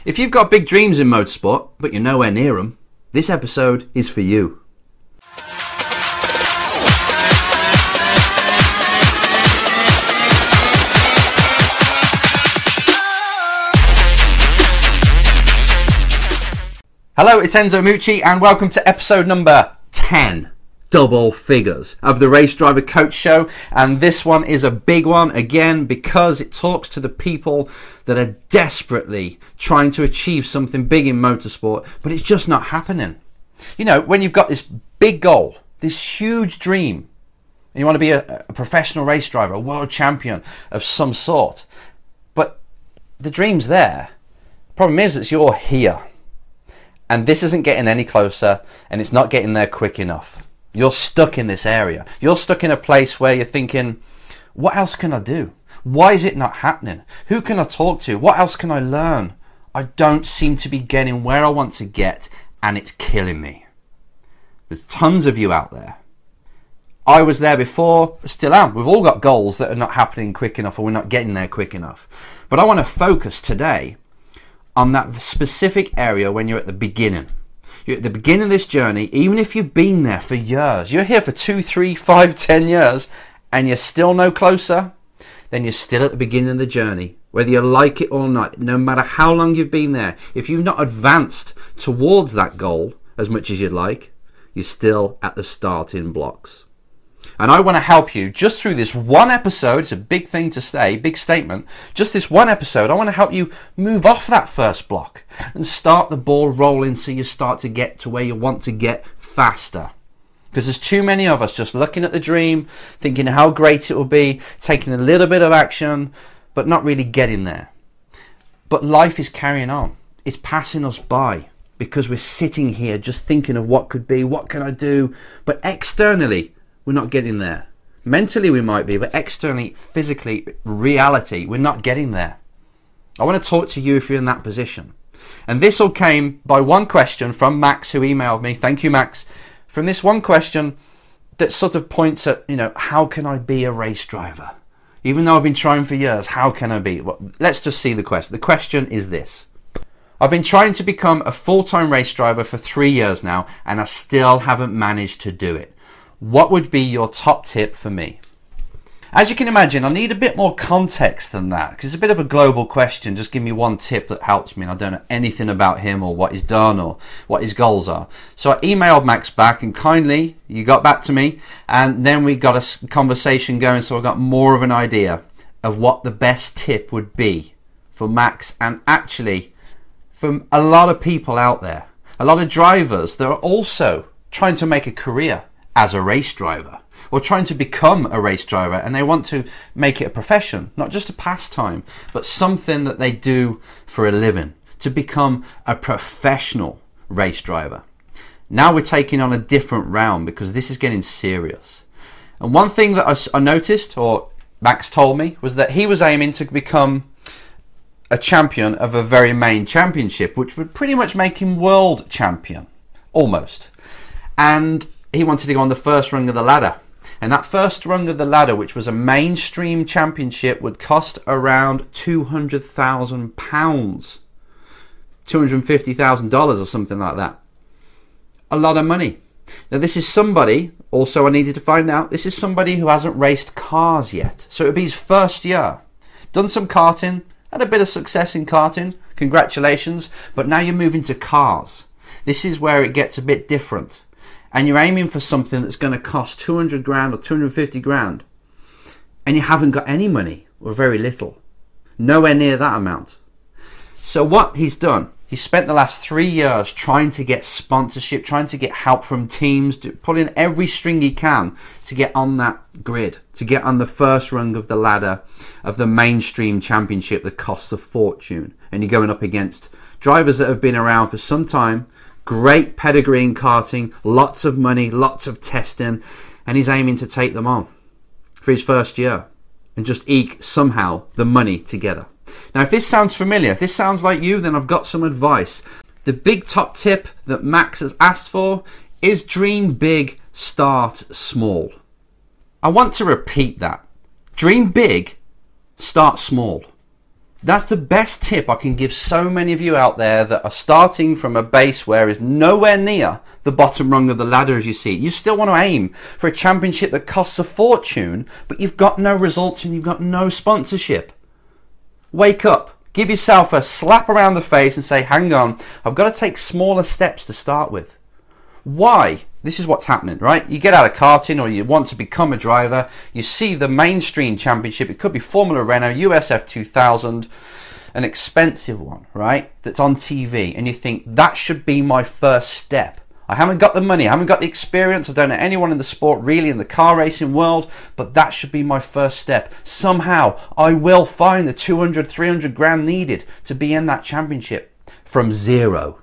If you've got big dreams in motorsport, but you're nowhere near them, this episode is for you. Hello, it's Enzo Mucci and welcome to episode number 10, double figures, of the Race Driver Coach Show. And this one is a big one, again, because it talks to the people that are desperately trying to achieve something big in motorsport, but it's just not happening. You know, when you've got this big goal, this huge dream, and you want to be a professional race driver, a world champion of some sort, but the dream's there. Problem is that you're here. And this isn't getting any closer, and it's not getting there quick enough. You're stuck in this area. You're stuck in a place where you're thinking, what else can I do? Why is it not happening? Who can I talk to? What else can I learn? I don't seem to be getting where I want to get, and it's killing me. There's tons of you out there. I was there before, still am. We've all got goals that are not happening quick enough, or we're not getting there quick enough. But I want to focus today on that specific area when you're at the beginning. You're at the beginning of this journey, even if you've been there for years. You're here for 2, 3, 5, 10 years, and you're still no closer, then you're still at the beginning of the journey. Whether you like it or not, no matter how long you've been there, if you've not advanced towards that goal as much as you'd like, you're still at the starting blocks. And I want to help you just through this one episode. It's a big thing to say, big statement. Just this one episode, I want to help you move off that first block and start the ball rolling so you start to get to where you want to get faster. Because there's too many of us just looking at the dream, thinking how great it will be, taking a little bit of action, but not really getting there. But life is carrying on. It's passing us by because we're sitting here just thinking of what could be, what can I do? But externally, we're not getting there. Mentally we might be, but externally, physically, reality, we're not getting there. I want to talk to you if you're in that position. And this all came by one question from Max, who emailed me. Thank you, Max. From this one question that sort of points at, how can I be a race driver? Even though I've been trying for years, how can I be? Well, let's just see the question. The question is this. I've been trying to become a full-time race driver for 3 years now, and I still haven't managed to do it. What would be your top tip for me? As you can imagine, I need a bit more context than that because it's a bit of a global question. Just give me one tip that helps me, and I don't know anything about him or what he's done or what his goals are. So I emailed Max back, and kindly you got back to me, and then we got a conversation going, so I got more of an idea of what the best tip would be for Max, and actually from a lot of people out there, a lot of drivers that are also trying to make a career as a race driver, or trying to become a race driver, and they want to make it a profession, not just a pastime, but something that they do for a living, to become a professional race driver. Now we're taking on a different round because this is getting serious. And one thing that I noticed, or Max told me, was that he was aiming to become a champion of a very main championship, which would pretty much make him world champion, almost. And he wanted to go on the first rung of the ladder. And that first rung of the ladder, which was a mainstream championship, would cost around £200,000. $250,000 or something like that. A lot of money. Now this is somebody, also I needed to find out, this is somebody who hasn't raced cars yet. So it would be his first year. Done some karting, had a bit of success in karting, congratulations, but now you're moving to cars. This is where it gets a bit different. And you're aiming for something that's going to cost 200 grand or 250 grand, and you haven't got any money, or very little, nowhere near that amount. So what he's done, he spent the last 3 years trying to get sponsorship, trying to get help from teams, pulling every string he can to get on that grid, to get on the first rung of the ladder of the mainstream championship that costs a fortune. And you're going up against drivers that have been around for some time, great pedigree in karting, lots of money, lots of testing, and he's aiming to take them on for his first year and just eke somehow the money together. Now, if this sounds familiar, if this sounds like you, then I've got some advice. The big top tip that Max has asked for is dream big, start small. I want to repeat that. Dream big, start small. That's the best tip I can give so many of you out there that are starting from a base where is nowhere near the bottom rung of the ladder as you see it. You still want to aim for a championship that costs a fortune, but you've got no results and you've got no sponsorship. Wake up. Give yourself a slap around the face and say, hang on, I've got to take smaller steps to start with. Why? This is what's happening, right? You get out of karting or you want to become a driver. You see the mainstream championship. It could be Formula Renault, USF 2000, an expensive one, right? That's on TV. And you think, that should be my first step. I haven't got the money. I haven't got the experience. I don't know anyone in the sport really in the car racing world. But that should be my first step. Somehow I will find the 200, 300 grand needed to be in that championship from zero.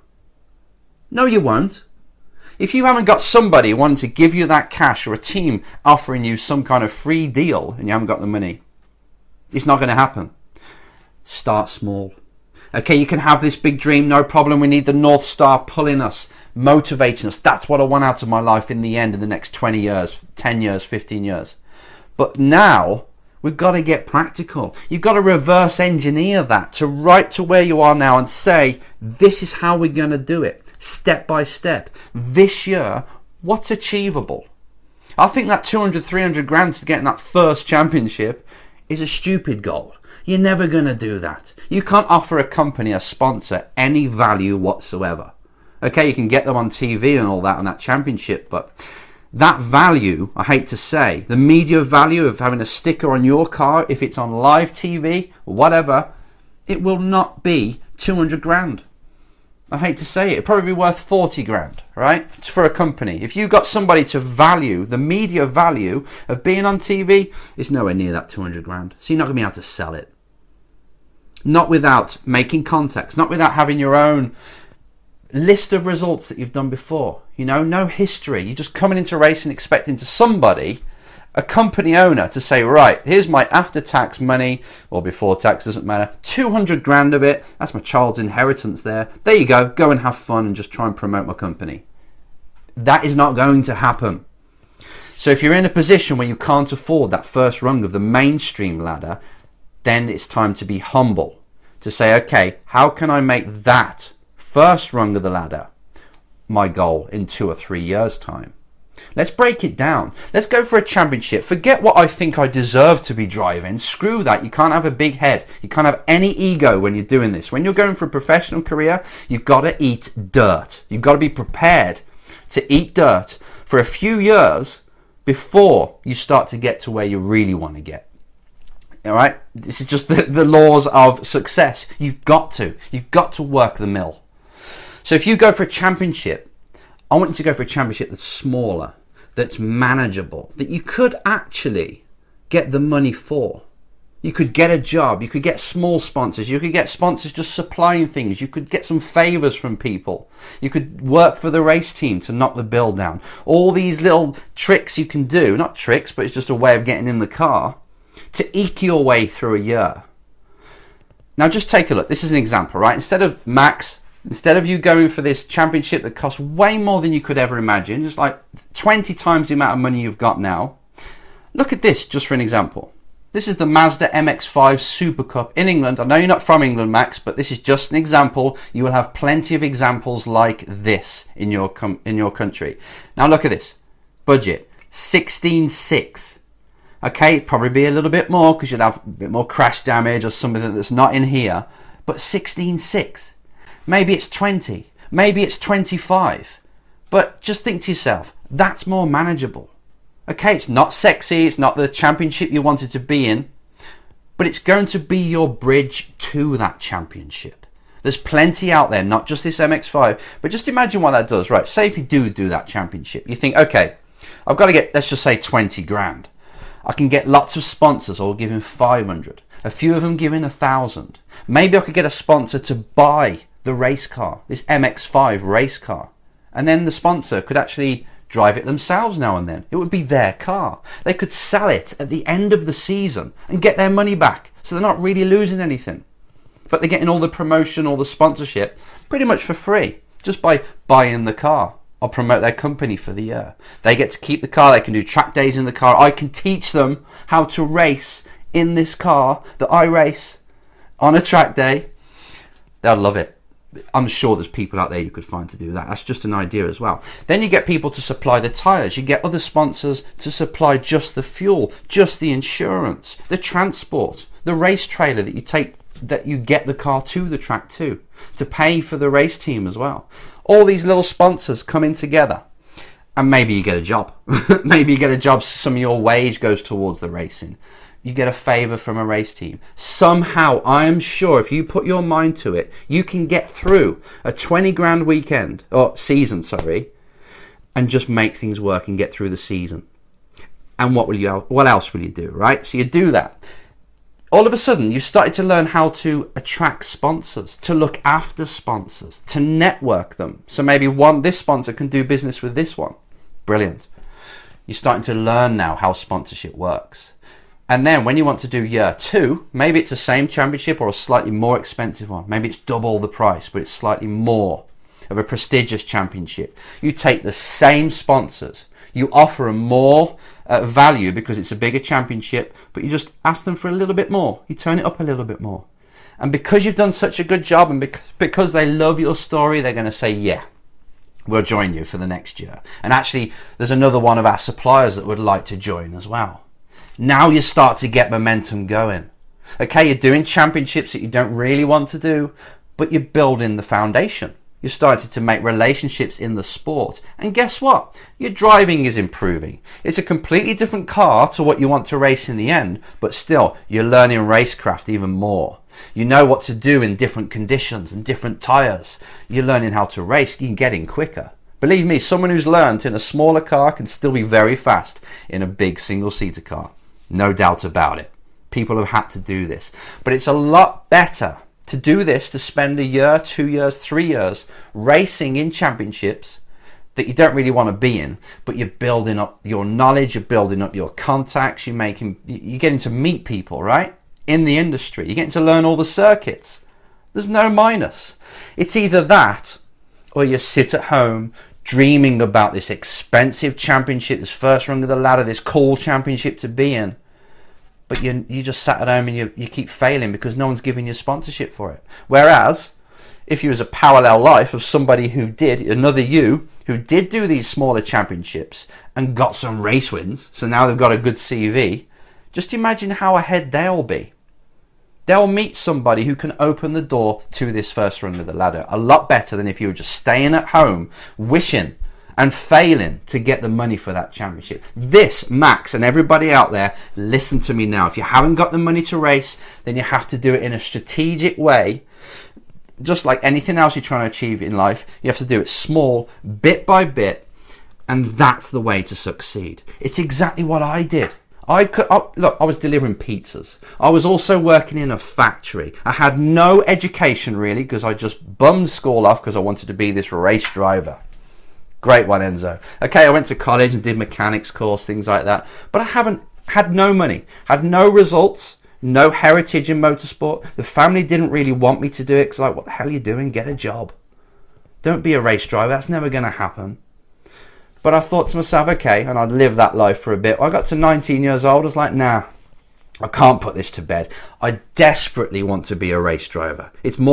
No, you won't. If you haven't got somebody wanting to give you that cash or a team offering you some kind of free deal and you haven't got the money, it's not going to happen. Start small. Okay, you can have this big dream, no problem. We need the North Star pulling us, motivating us. That's what I want out of my life in the end, in the next 20 years, 10 years, 15 years. But now we've got to get practical. You've got to reverse engineer that to right to where you are now and say, this is how we're going to do it. Step by step. This year, what's achievable? I think that 200, 300 grand to get in that first championship is a stupid goal. You're never going to do that. You can't offer a company, a sponsor, any value whatsoever. Okay, you can get them on TV and all that on that championship, but that value, I hate to say, the media value of having a sticker on your car, if it's on live TV or whatever, it will not be 200 grand. I hate to say it, it'd probably be worth 40 grand, right? For a company. If you got somebody to value, the media value of being on TV, it's nowhere near that 200 grand. So you're not going to be able to sell it. Not without making contacts, not without having your own list of results that you've done before. You know, no history. You're just coming into racing expecting to somebody, a company owner, to say, right, here's my after-tax money, or before tax, doesn't matter, 200 grand of it, that's my child's inheritance there. There you go and have fun and just try and promote my company. That is not going to happen. So if you're in a position where you can't afford that first rung of the mainstream ladder, then it's time to be humble. To say, okay, how can I make that first rung of the ladder my goal in 2 or 3 years' time? Let's break it down. Let's go for a championship. Forget what I think I deserve to be driving. Screw that. You can't have a big head. You can't have any ego when you're doing this. When you're going for a professional career, you've got to eat dirt. You've got to be prepared to eat dirt for a few years before you start to get to where you really want to get. All right? This is just the laws of success. You've got to work the mill. So if you go for a championship, I want you to go for a championship that's smaller, that's manageable, that you could actually get the money for. You could get a job, you could get small sponsors, you could get sponsors just supplying things, you could get some favours from people, you could work for the race team to knock the bill down. All these little tricks you can do, not tricks, but it's just a way of getting in the car, to eke your way through a year. Now just take a look, this is an example, right? Instead of you going for this championship that costs way more than you could ever imagine, just like 20 times the amount of money you've got now, look at this just for an example. This is the Mazda MX-5 Super Cup in England. I know you're not from England, Max, but this is just an example. You will have plenty of examples like this in your country. Now look at this. Budget, 16.6. Okay, it'd probably be a little bit more because you'd have a bit more crash damage or something that's not in here, but 16.6. Maybe it's 20, maybe it's 25, but just think to yourself, that's more manageable. Okay, it's not sexy, it's not the championship you wanted to be in, but it's going to be your bridge to that championship. There's plenty out there, not just this MX-5, but just imagine what that does, right? Say if you do that championship, you think, okay, I've got to get, let's just say 20 grand. I can get lots of sponsors all giving 500, a few of them giving 1,000. Maybe I could get a sponsor to buy the race car, this MX-5 race car, and then the sponsor could actually drive it themselves now and then. It would be their car. They could sell it at the end of the season and get their money back, so they're not really losing anything, but they're getting all the promotion, all the sponsorship pretty much for free just by buying the car or promote their company for the year. They get to keep the car, they can do track days in the car. I can teach them how to race in this car that I race. on a track day, they'll love it. I'm sure there's people out there you could find to do that. That's just an idea as well. Then you get people to supply the tyres. You get other sponsors to supply just the fuel, just the insurance, the transport, the race trailer that you take, that you get the car to the track to pay for the race team as well. All these little sponsors coming together, and maybe you get a job. Maybe you get a job, so some of your wage goes towards the racing. You get a favour from a race team. Somehow, I am sure if you put your mind to it, you can get through a 20 grand weekend, or season, sorry, and just make things work and get through the season. And what else will you do, right? So you do that. All of a sudden, you've started to learn how to attract sponsors, to look after sponsors, to network them. So maybe this sponsor can do business with this one. Brilliant. You're starting to learn now how sponsorship works. And then when you want to do year 2, maybe it's the same championship or a slightly more expensive one. Maybe it's double the price, but it's slightly more of a prestigious championship. You take the same sponsors. You offer them more value because it's a bigger championship, but you just ask them for a little bit more. You turn it up a little bit more. And because you've done such a good job and because they love your story, they're going to say, yeah, we'll join you for the next year. And actually, there's another one of our suppliers that would like to join as well. Now you start to get momentum going. Okay, you're doing championships that you don't really want to do, but you're building the foundation. You're starting to make relationships in the sport. And guess what? Your driving is improving. It's a completely different car to what you want to race in the end, but still, you're learning racecraft even more. You know what to do in different conditions and different tyres. You're learning how to race. You can get in quicker. Believe me, someone who's learned in a smaller car can still be very fast in a big single-seater car. No doubt about it. People have had to do this. But it's a lot better to do this, to spend a year, 2 years, 3 years racing in championships that you don't really want to be in, but you're building up your knowledge, you're building up your contacts, you're getting to meet people, right? In the industry. You're getting to learn all the circuits. There's no minus. It's either that or you sit at home dreaming about this expensive championship, this first rung of the ladder, this cool championship to be in. But you just sat at home and you keep failing because no one's giving you sponsorship for it. Whereas, if you was a parallel life of somebody who did, another you, who did do these smaller championships and got some race wins, so now they've got a good CV, just imagine how ahead they'll be. They'll meet somebody who can open the door to this first rung of the ladder a lot better than if you were just staying at home, wishing and failing to get the money for that championship. This, Max, and everybody out there, listen to me now. If you haven't got the money to race, then you have to do it in a strategic way. Just like anything else you're trying to achieve in life, you have to do it small, bit by bit, and that's the way to succeed. It's exactly what I did. I was delivering pizzas. I was also working in a factory. I had no education really because I just bummed school off because I wanted to be this race driver. Great one, Enzo. Okay, I went to college and did mechanics course, things like that. But I had no money, had no results, no heritage in motorsport. The family didn't really want me to do it because like, what the hell are you doing? Get a job. Don't be a race driver. That's never going to happen. But I thought to myself, okay, and I'd live that life for a bit. I got to 19 years old. I was like, nah, I can't put this to bed. I desperately want to be a race driver.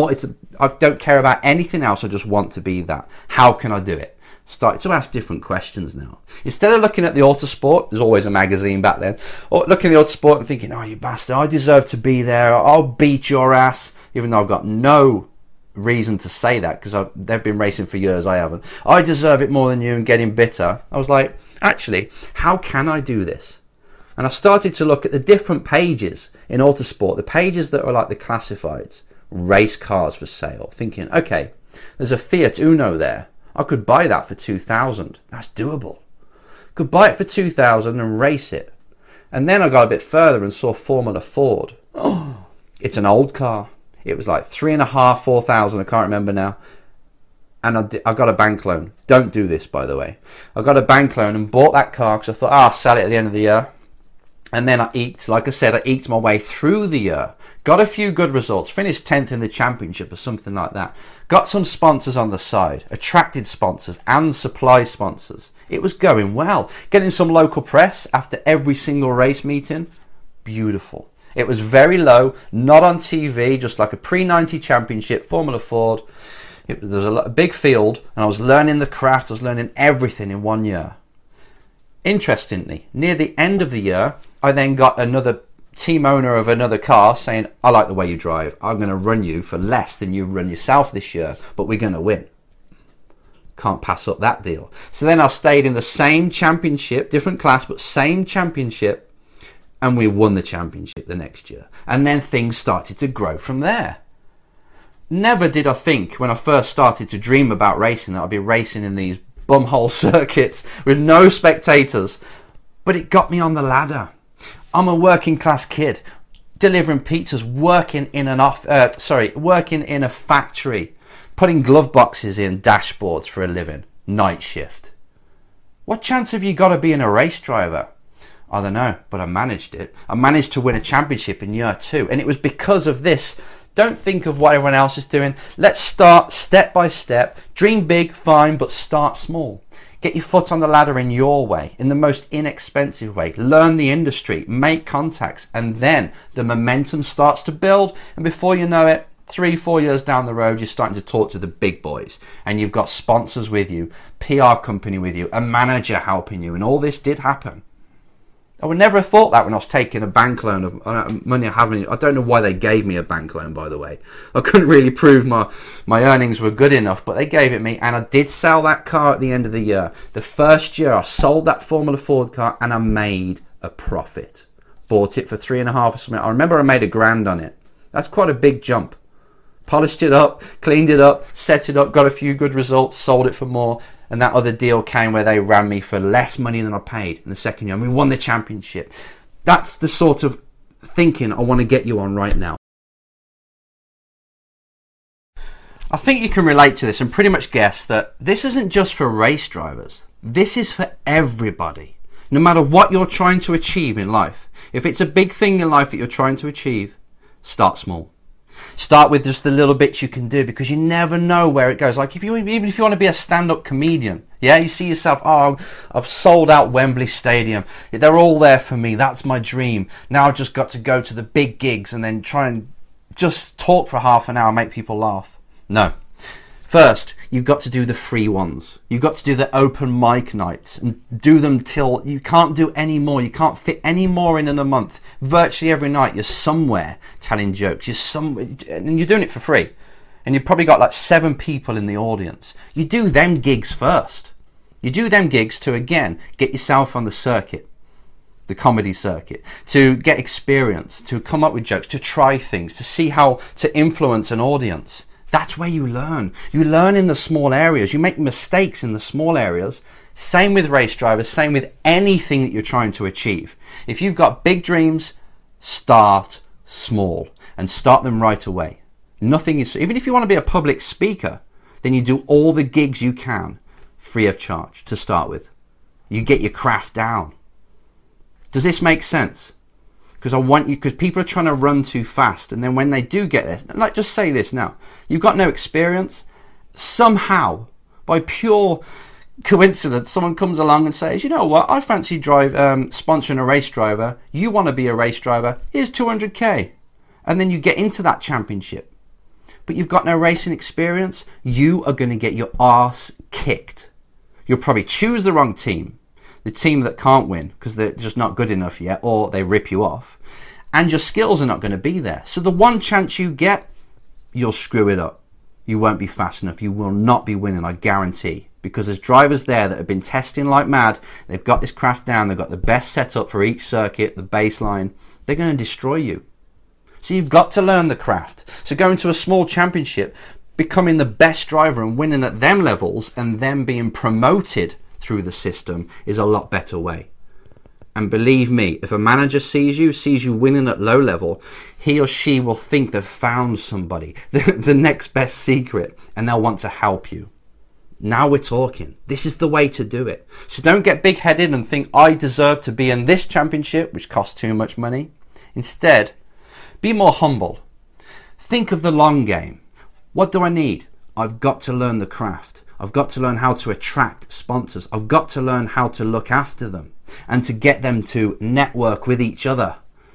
I don't care about anything else. I just want to be that. How can I do it? Started to ask different questions now. Instead of looking at the Autosport, there's always a magazine back then, or looking at the Autosport and thinking, oh, you bastard, I deserve to be there. I'll beat your ass, even though I've got no reason to say that because they've been racing for years, I haven't. I deserve it more than you, and getting bitter. I was like, actually, how can I do this? And I started to look at the different pages in Autosport, the pages that are like the classifieds, race cars for sale, thinking, okay, there's a Fiat Uno there. I could buy that for 2,000. That's doable. Could buy it for 2,000 and race it. And then I got a bit further and saw Formula Ford. Oh, it's an old car. It was like 3,500, 4,000. I can't remember now. And I got a bank loan. Don't do this, by the way. I got a bank loan and bought that car because I thought, I'll sell it at the end of the year. And then I eked my way through the year. Got a few good results. Finished 10th in the championship or something like that. Got some sponsors on the side. Attracted sponsors and supply sponsors. It was going well. Getting some local press after every single race meeting. Beautiful. It was very low, not on TV, just like a pre-90 championship, Formula Ford. There was a big field, and I was learning the craft, I was learning everything in 1 year. Interestingly, near the end of the year, I then got another team owner of another car saying, I like the way you drive. I'm going to run you for less than you run yourself this year, but we're going to win. Can't pass up that deal. So then I stayed in the same championship, different class, but same championship, and we won the championship the next year. And then things started to grow from there. Never did I think when I first started to dream about racing that I'd be racing in these bumhole circuits with no spectators, but it got me on the ladder. I'm a working class kid, delivering pizzas, working in a factory, putting glove boxes in dashboards for a living, night shift. What chance have you got of being a race driver? I don't know, but I managed it. I managed to win a championship in year 2, and it was because of this. Don't think of what everyone else is doing. Let's start step by step. Dream big, fine, but start small. Get your foot on the ladder in your way, in the most inexpensive way. Learn the industry, make contacts, and then the momentum starts to build. And before you know it, 3-4 years down the road, you're starting to talk to the big boys. And you've got sponsors with you, PR company with you, a manager helping you. And all this did happen. I would never have thought that when I was taking a bank loan of money I haven't. I don't know why they gave me a bank loan, by the way. I couldn't really prove my earnings were good enough, but they gave it me, and I did sell that car at the end of the year. The first year I sold that Formula Ford car and I made a profit. Bought it for 3.5 or something. I remember I made $1,000 on it. That's quite a big jump. Polished it up, cleaned it up, set it up, got a few good results, sold it for more. And that other deal came where they ran me for less money than I paid in the second year. And we won the championship. That's the sort of thinking I want to get you on right now. I think you can relate to this and pretty much guess that this isn't just for race drivers. This is for everybody. No matter what you're trying to achieve in life. If it's a big thing in life that you're trying to achieve, start small. Start with just the little bits you can do, because you never know where it goes. Like even if you want to be a stand-up comedian, yeah, you see yourself, oh, I've sold out Wembley Stadium. They're all there for me. That's my dream. Now I've just got to go to the big gigs and then try and just talk for half an hour and make people laugh. No. First, you've got to do the free ones. You've got to do the open mic nights and do them till you can't do any more. You can't fit any more in a month. Virtually every night you're somewhere telling jokes. And you're doing it for free. And you've probably got like 7 people in the audience. You do them gigs first. You do them gigs to, again, get yourself on the circuit, the comedy circuit, to get experience, to come up with jokes, to try things, to see how to influence an audience. That's where you learn. You learn in the small areas. You make mistakes in the small areas. Same with race drivers, same with anything that you're trying to achieve. If you've got big dreams, start small and start them right away. Nothing is, even if you want to be a public speaker, then you do all the gigs you can free of charge to start with. You get your craft down. Does this make sense? Because people are trying to run too fast, and then when they do get there, like, just say this now, you've got no experience, somehow, by pure coincidence, someone comes along and says, you know what, I fancy sponsoring a race driver, you want to be a race driver, here's 200k, and then you get into that championship, but you've got no racing experience, you are going to get your arse kicked. You'll probably choose the wrong team, the team that can't win because they're just not good enough yet, or they rip you off, and your skills are not going to be there. So the one chance you get, you'll screw it up. You won't be fast enough. You will not be winning, I guarantee, because there's drivers there that have been testing like mad. They've got this craft down. They've got the best setup for each circuit, the baseline. They're going to destroy you. So you've got to learn the craft. So going to a small championship, becoming the best driver and winning at them levels, and then being promoted through the system is a lot better way. And believe me, if a manager sees you winning at low level, he or she will think they've found somebody, the next best secret, and they'll want to help you. Now we're talking. This is the way to do it. So don't get big-headed and think, I deserve to be in this championship, which costs too much money. Instead, be more humble. Think of the long game. What do I need? I've got to learn the craft. I've got to learn how to attract sponsors. I've got to learn how to look after them and to get them to network with each other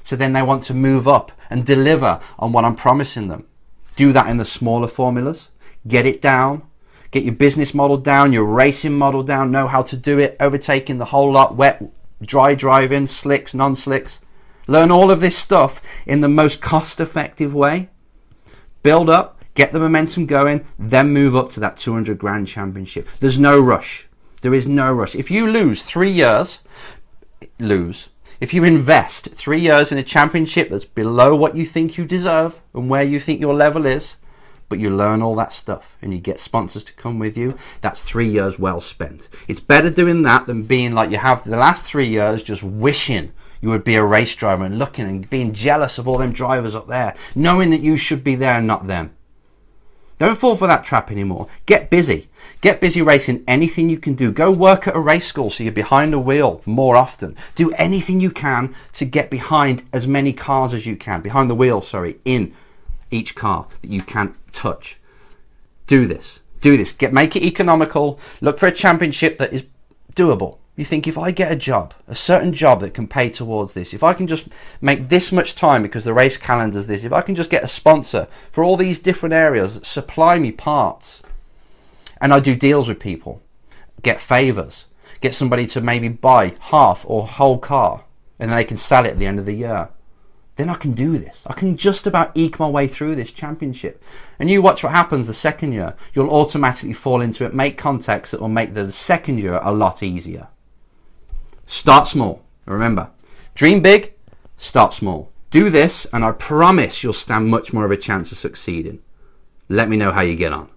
So then they want to move up and deliver on what I'm promising them. Do that in the smaller formulas. Get it down. Get your business model down, your racing model down, know how to do it, overtaking the whole lot, wet, dry driving, slicks, non-slicks. Learn all of this stuff in the most cost-effective way. Build up, get the momentum going, then move up to that 200 grand championship. There's no rush. There is no rush. If you lose 3 years, if you invest 3 years in a championship that's below what you think you deserve and where you think your level is, but you learn all that stuff and you get sponsors to come with you, that's 3 years well spent. It's better doing that than being like you have the last 3 years just wishing you would be a race driver and looking and being jealous of all them drivers up there, knowing that you should be there and not them. Don't fall for that trap anymore. Get busy. Get busy racing anything you can do. Go work at a race school so you're behind a wheel more often. Do anything you can to get behind as many cars as you can. Behind the wheel, in each car that you can touch. Do this. Make it economical. Look for a championship that is doable. You think, if I get a certain job that can pay towards this, if I can just make this much time because the race calendar's this, if I can just get a sponsor for all these different areas that supply me parts, and I do deals with people, get favors, get somebody to maybe buy half or whole car, and then they can sell it at the end of the year, then I can do this. I can just about eke my way through this championship. And you watch what happens the second year. You'll automatically fall into it, make contacts that will make the second year a lot easier. Start small. Remember, dream big, start small. Do this, and I promise you'll stand much more of a chance of succeeding. Let me know how you get on.